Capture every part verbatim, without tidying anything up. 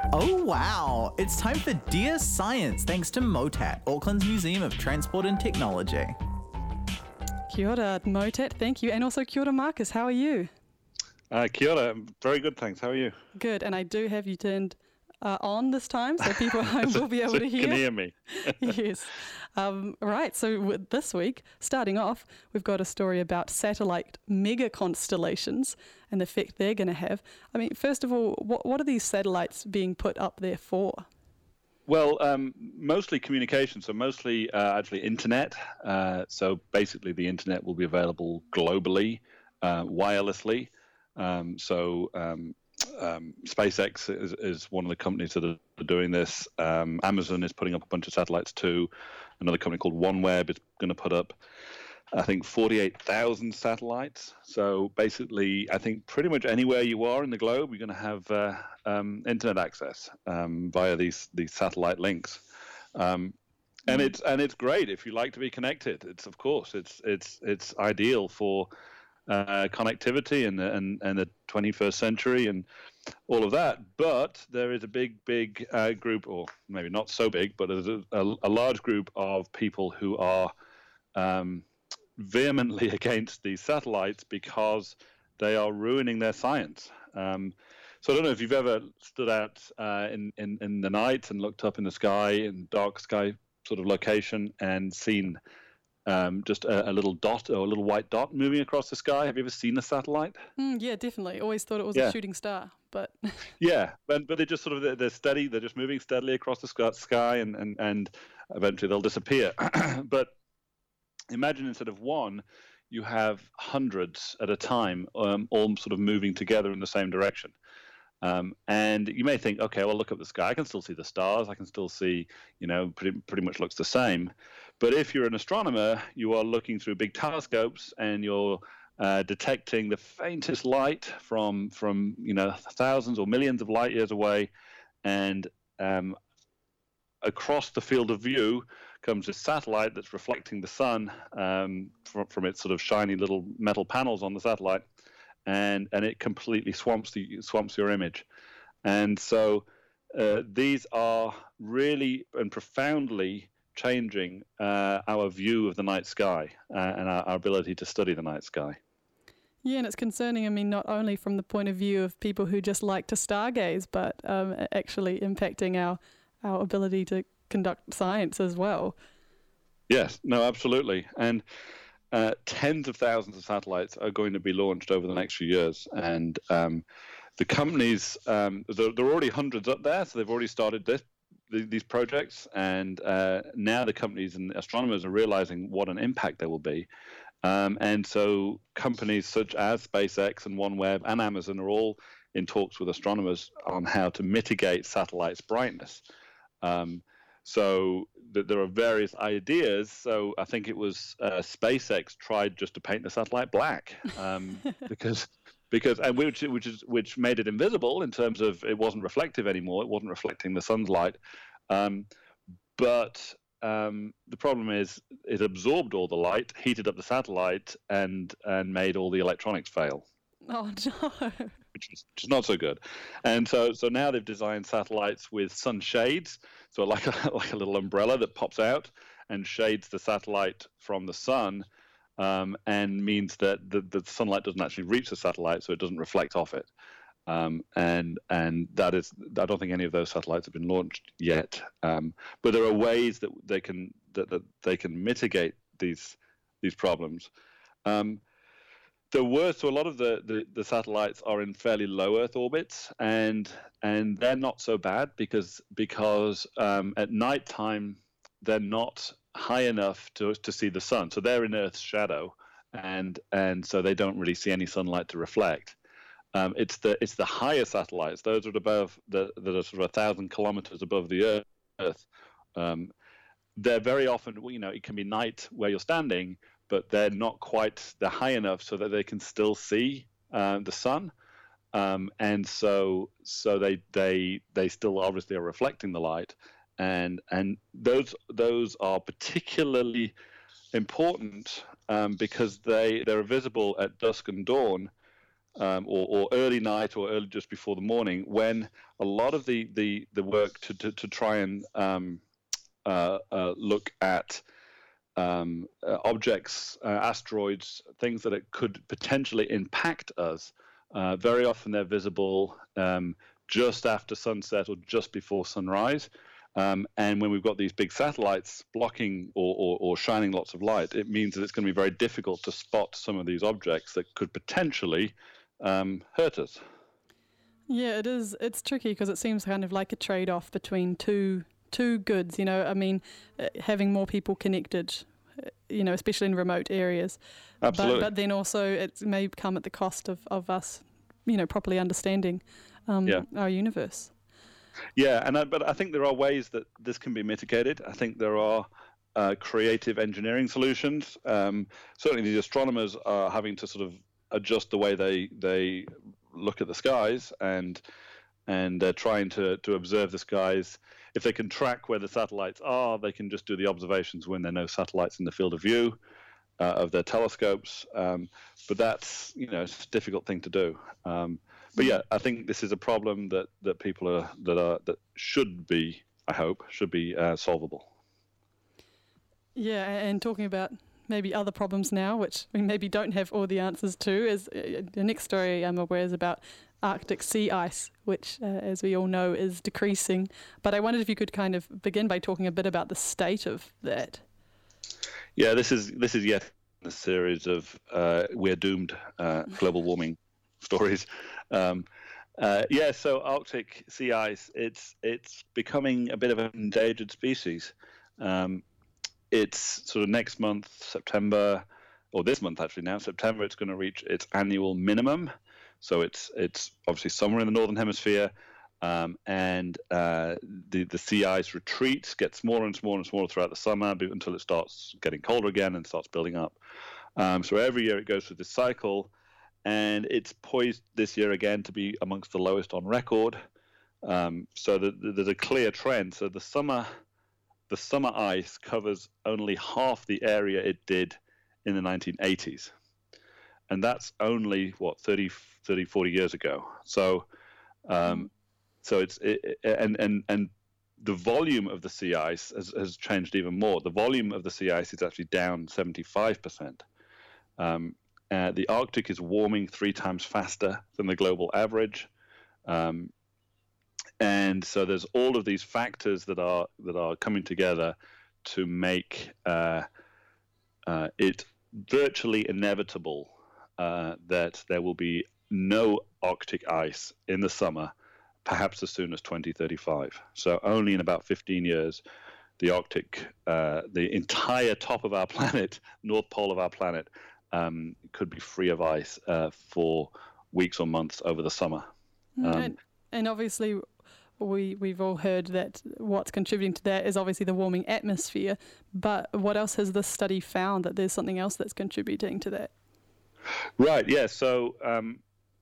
Oh wow! It's time for Dear Science, thanks to MOTAT, Auckland's Museum of Transport and Technology. Kia ora, MOTAT, thank you. And also kia ora, Marcus, how are you? Uh, kia ora, very good, thanks. How are you? Good, and I do have you turned uh, on this time, so people at home so, will be able so to hear. can hear me. Yes. Um, right, so w- this week, starting off, we've got a story about satellite mega constellations and the effect they're going to have. I mean, first of all, what, what are these satellites being put up there for? Well, um, mostly communication, so mostly uh, actually internet. Uh, so basically the internet will be available globally, uh, wirelessly. Um, so um, um, SpaceX is, is one of the companies that are doing this. Um, Amazon is putting up a bunch of satellites too. Another company called OneWeb is going to put up, I think, forty-eight thousand satellites. So basically, I think pretty much anywhere you are in the globe, you're going to have uh, um, internet access um, via these these satellite links. Um, and it's and it's great if you like to be connected. It's of course it's it's it's ideal for uh, connectivity and and and the twenty-first century and all of that. But there is a big big uh, group, or maybe not so big, but there's a, a, a large group of people who are um, vehemently against these satellites because they are ruining their science. Um, so I don't know if you've ever stood out uh, in, in, in the night and looked up in the sky, in dark sky sort of location, and seen um, just a, a little dot or a little white dot moving across the sky. Have you ever seen a satellite? Mm, yeah, definitely. Always thought it was Yeah. a shooting star, but... Yeah, but, but they're just sort of, they're, they're steady, they're just moving steadily across the sky, sky and, and, and eventually they'll disappear. But imagine instead of one, you have hundreds at a time, um, all sort of moving together in the same direction. Um, and you may think, okay, well, look up the sky. I can still see the stars. I can still see, you know, pretty, pretty much looks the same. But if you're an astronomer, you are looking through big telescopes and you're uh, detecting the faintest light from, from, you know, thousands or millions of light years away. And um, across the field of view comes a satellite that's reflecting the sun um, from, from its sort of shiny little metal panels on the satellite, and and it completely swamps the swamps your image. And so uh, these are really and profoundly changing uh, our view of the night sky uh, and our, our ability to study the night sky. Yeah, and it's concerning, I mean, not only from the point of view of people who just like to stargaze, but um, actually impacting our, our ability to conduct science as well. Yes, no, absolutely. And uh, tens of thousands of satellites are going to be launched over the next few years. And um, the companies, um, there, there are already hundreds up there, so they've already started this, these projects. And uh, now the companies and astronomers are realizing what an impact there will be. Um, and so companies such as SpaceX and OneWeb and Amazon are all in talks with astronomers on how to mitigate satellites' brightness. Um, So th- there are various ideas. So I think it was uh, SpaceX tried just to paint the satellite black um, because because and which which is which made it invisible in terms of it wasn't reflective anymore. It wasn't reflecting the sun's light. Um, but um, the problem is it absorbed all the light, heated up the satellite, and and made all the electronics fail. Oh, no. Which is, which is not so good. And so so now they've designed satellites with sun shades, so like a, like a little umbrella that pops out and shades the satellite from the sun, um, and means that the, the sunlight doesn't actually reach the satellite, so it doesn't reflect off it. Um, and and that is, I don't think any of those satellites have been launched yet. Um, but there are ways that they can that, that they can mitigate these these problems. Um, There were so a lot of the, the, the satellites are in fairly low Earth orbits, and and they're not so bad because because um, at nighttime they're not high enough to to see the sun, so they're in Earth's shadow, and and so they don't really see any sunlight to reflect. Um, it's the it's the higher satellites; those are above the that are sort of a thousand kilometers above the Earth. Um, they're very often, you know, it can be night where you're standing, but they're not quite they're high enough so that they can still see uh, the sun, um, and so so they they they still obviously are reflecting the light, and and those those are particularly important um, because they they're visible at dusk and dawn, um, or, or early night or early just before the morning, when a lot of the the, the work to, to, to try and um, uh, uh, look at um, uh, objects, uh, asteroids, things that it could potentially impact us, uh, very often they're visible um, just after sunset or just before sunrise. Um, and when we've got these big satellites blocking or, or, or shining lots of light, it means that it's going to be very difficult to spot some of these objects that could potentially um, hurt us. Yeah, it is. It's tricky because it seems kind of like a trade-off between two two goods. You know, I mean, uh, having more people connected, uh, you know, especially in remote areas. Absolutely. But, but then also it may come at the cost of, of us, you know, properly understanding um, yeah. our universe. Yeah, and I, but I think there are ways that this can be mitigated. I think there are uh, creative engineering solutions. Um, certainly, the astronomers are having to sort of adjust the way they they look at the skies, and and they're trying to to observe the skies. If they can track where the satellites are, they can just do the observations when there are no satellites in the field of view uh, of their telescopes. Um, but that's you know it's a difficult thing to do. Um, But yeah, I think this is a problem that, that people are that are that should be, I hope, should be uh, solvable. Yeah, and talking about maybe other problems now, which we maybe don't have all the answers to, is uh, the next story I'm aware is about Arctic sea ice, which, uh, as we all know, is decreasing. But I wondered if you could kind of begin by talking a bit about the state of that. Yeah, this is this is yet a series of uh, we're doomed uh, global warming stories. Um, uh, yeah, so Arctic sea ice, it's it's becoming a bit of an endangered species. Um, it's sort of next month, September, or this month actually now, September, it's going to reach its annual minimum. So it's it's obviously somewhere in the northern hemisphere, um, and uh, the the sea ice retreats, gets smaller and smaller and smaller throughout the summer until it starts getting colder again and starts building up. Um, so every year it goes through this cycle. And it's poised this year again to be amongst the lowest on record. Um, so the, the, there's a clear trend. So the summer, the summer ice covers only half the area it did in the nineteen eighties, and that's only what thirty, thirty, forty years ago. So, um, so it's it, and and and the volume of the sea ice has, has changed even more. The volume of the sea ice is actually down seventy-five percent. Um, Uh, the Arctic is warming three times faster than the global average, um, and so there's all of these factors that are that are coming together to make uh, uh, it virtually inevitable uh, that there will be no Arctic ice in the summer, perhaps as soon as twenty thirty-five. So only in about fifteen years, the Arctic, uh, the entire top of our planet, North Pole of our planet, Um, could be free of ice uh, for weeks or months over the summer. Um, and, and obviously, we, we've all heard that what's contributing to that is obviously the warming atmosphere. But what else has this study found that there's something else that's contributing to that? Right, yeah. So um,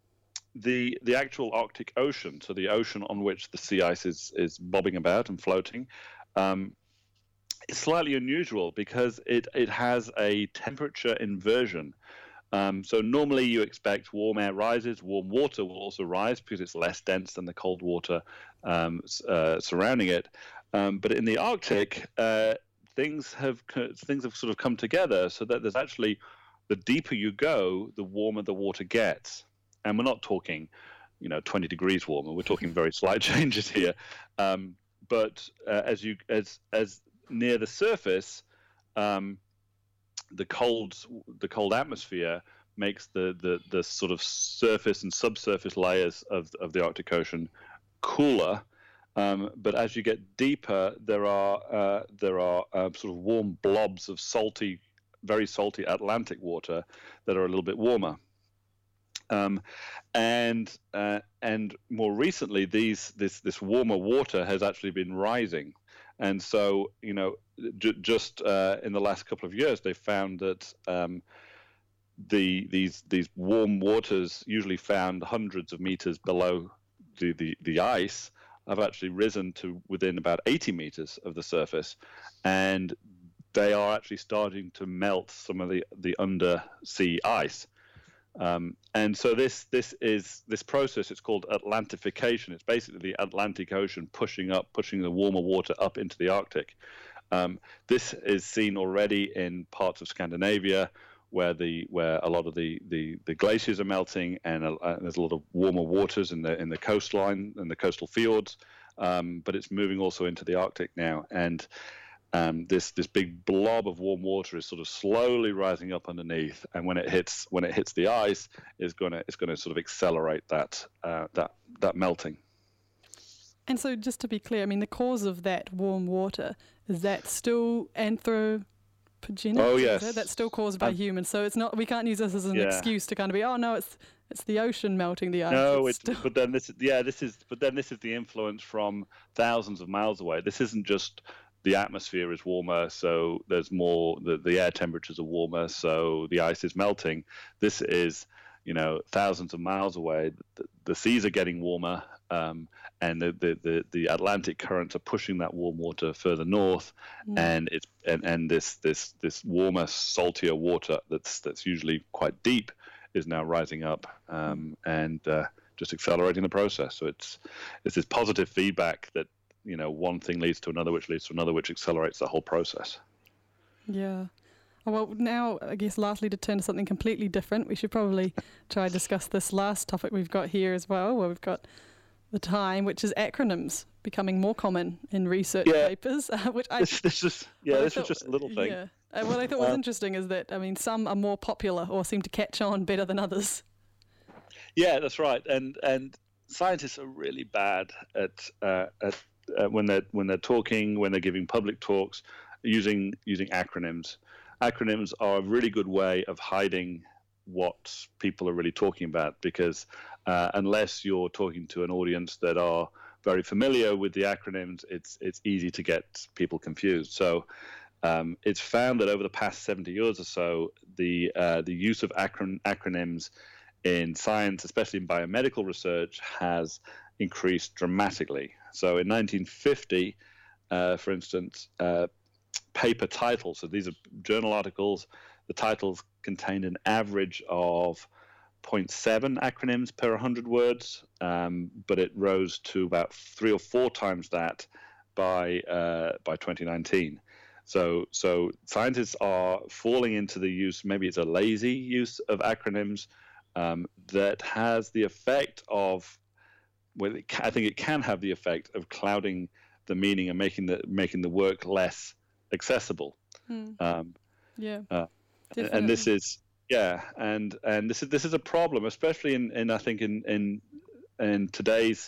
the the actual Arctic Ocean, so the ocean on which the sea ice is, is bobbing about and floating, um, it's slightly unusual because it, it has a temperature inversion. Um, so normally you expect warm air rises, warm water will also rise because it's less dense than the cold water um, uh, surrounding it. Um, but in the Arctic, uh, things have things have sort of come together so that there's actually, the deeper you go, the warmer the water gets. And we're not talking, you know, twenty degrees warmer. We're talking very slight changes here. Um, but uh, as you as as near the surface, um, the cold the cold atmosphere makes the, the, the sort of surface and subsurface layers of of the Arctic Ocean cooler. Um, but as you get deeper, there are uh, there are uh, sort of warm blobs of salty, very salty Atlantic water that are a little bit warmer. Um, and uh, and more recently, these this this warmer water has actually been rising. And so, you know, j- just uh, in the last couple of years, they've found that um, the these these warm waters, usually found hundreds of meters below the, the, the ice, have actually risen to within about eighty meters of the surface, and they are actually starting to melt some of the, the undersea ice. Um, and so this this is this process. It's called Atlantification. It's basically the Atlantic Ocean pushing up, pushing the warmer water up into the Arctic. Um, this is seen already in parts of Scandinavia, where the where a lot of the the, the glaciers are melting, and a, uh, there's a lot of warmer waters in the in the coastline and the coastal fjords. Um, but it's moving also into the Arctic now, and Um, this this big blob of warm water is sort of slowly rising up underneath, and when it hits when it hits the ice, is gonna it's gonna sort of accelerate that uh, that that melting. And so, just to be clear, I mean, the cause of that warm water, is that still anthropogenic? Oh yes, Is that? That's still caused by um, humans. So it's not. We can't use this as an yeah. excuse to kind of be, oh no, it's it's the ocean melting the ice. No, it's, it's but then this yeah this is but then this is the influence from thousands of miles away. This isn't just the atmosphere is warmer, so there's more, the, the air temperatures are warmer, so the ice is melting. This is, you know, thousands of miles away. The, the seas are getting warmer, um, and the, the, the, the Atlantic currents are pushing that warm water further north, mm. and it's and, and this this this warmer, saltier water that's that's usually quite deep is now rising up, um, and uh, just accelerating the process. So it's it's this positive feedback that, you know, one thing leads to another, which leads to another, which accelerates the whole process. Yeah. Well, now, I guess, lastly, to turn to something completely different, we should probably try and discuss this last topic we've got here as well, where we've got the time, which is acronyms becoming more common in research yeah. papers, uh, which I... This, this is, yeah, this thought, is just a little thing. Yeah. Uh, what I thought was um, interesting is that, I mean, some are more popular or seem to catch on better than others. Yeah, that's right. And and scientists are really bad at uh, at Uh, when they're when they're talking, when they're giving public talks, using using acronyms. Acronyms are a really good way of hiding what people are really talking about, because uh, unless you're talking to an audience that are very familiar with the acronyms, it's it's easy to get people confused. So um, it's found that over the past seventy years or so, the uh, the use of acron- acronyms in science, especially in biomedical research, has increased dramatically. So in nineteen fifty, uh, for instance, uh, paper titles, so these are journal articles, the titles contained an average of zero point seven acronyms per one hundred words, um, but it rose to about three or four times that by uh, by twenty nineteen. So, so scientists are falling into the use, maybe it's a lazy use of acronyms um, that has the effect of, well, it can, I think it can have the effect of clouding the meaning and making the making the work less accessible. Hmm. Um, yeah, uh, and this is yeah, and and this is this is a problem, especially in, in I think in in in today's,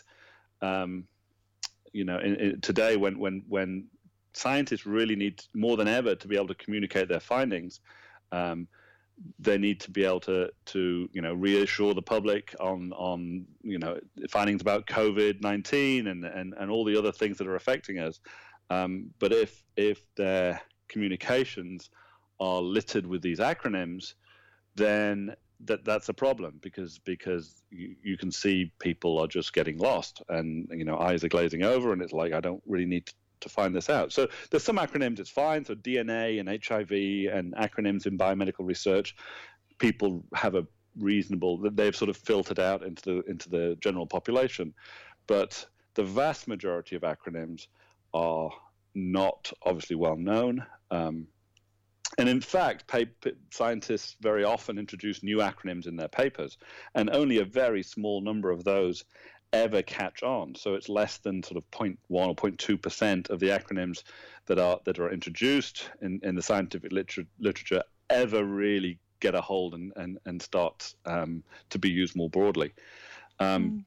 um, you know, in, in today when when when scientists really need more than ever to be able to communicate their findings. Um, they need to be able to, to you know, reassure the public on, on you know, findings about COVID nineteen and, and, and all the other things that are affecting us. Um, but if if their communications are littered with these acronyms, then that that's a problem, because because you, you can see people are just getting lost, and, you know, eyes are glazing over, and it's like, I don't really need to to find this out. So there's some acronyms it's fine. So D N A and H I V and acronyms in biomedical research, people have a reasonable, they've sort of filtered out into the into the general population. But the vast majority of acronyms are not obviously well known. Um, and in fact, paper, scientists very often introduce new acronyms in their papers, and only a very small number of those ever catch on. So it's less than sort of zero point one or zero point two percent of the acronyms that are that are introduced in, in the scientific literature, literature ever really get a hold and and, and start um, to be used more broadly. Um, mm.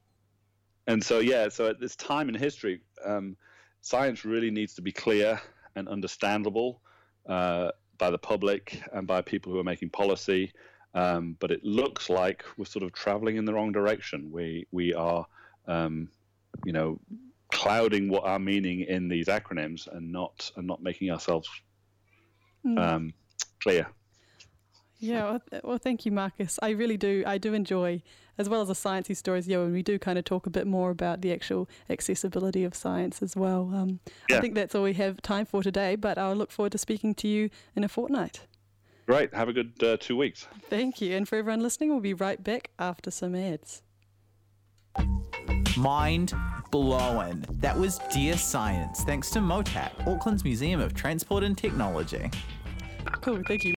And so, yeah, so at this time in history, um, science really needs to be clear and understandable uh, by the public and by people who are making policy. Um, but it looks like we're sort of traveling in the wrong direction. We we are Um, you know, clouding what our meaning in these acronyms and not and not making ourselves um, mm. clear. Yeah, well, th- well, thank you, Marcus. I really do. I do enjoy, as well as the sciencey stories, yeah, when we do kind of talk a bit more about the actual accessibility of science as well. Um, yeah. I think that's all we have time for today, but I'll look forward to speaking to you in a fortnight. Great. Have a good uh, two weeks. Thank you. And for everyone listening, we'll be right back after some ads. Mind blowing. That was Dear Science, thanks to MOTAT, Auckland's Museum of Transport and Technology. Cool. Thank you.